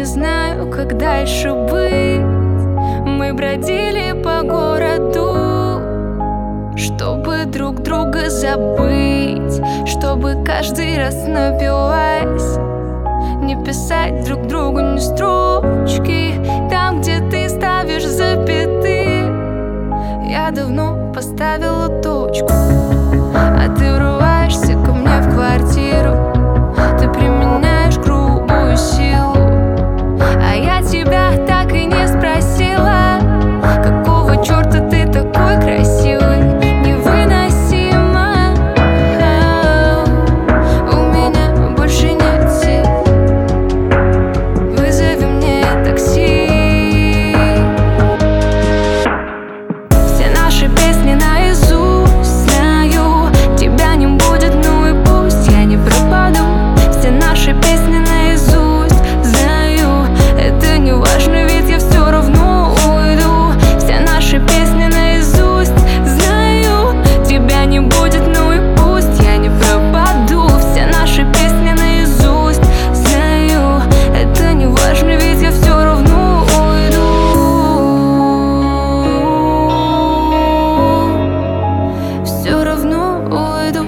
не знаю, как дальше быть. Мы бродили по городу, чтобы друг друга забыть, чтобы каждый раз напиваясь не писать друг другу ни строчки. Там, где ты ставишь запятые, я давно поставила точку. А ты врываешься ко мне в квартиру, ты применяешь грубую силу. А я тебя так и не спросила, какого черта ты такой красивый. Невыносимо, у меня больше нет сил. Вызови мне такси. Все наши песни наизусть знаю, тебя не будет, ну и пусть, я не пропаду. Все наши песни наизусть знаю, это не важно, ведь я все равно уйду. Все наши песни наизусть знаю, тебя не будет, ну и пусть, я не пропаду. Все наши песни наизусть знаю, это не важно, ведь я все равно уйду. Все равно уйду.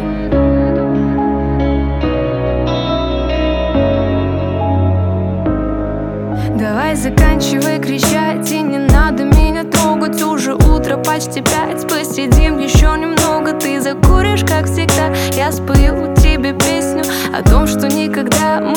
Давай заканчивай кричать, и не надо меня трогать. Уже утро, почти 5, посидим еще немного. Ты закуришь, как всегда, я спою тебе песню о том, что никогда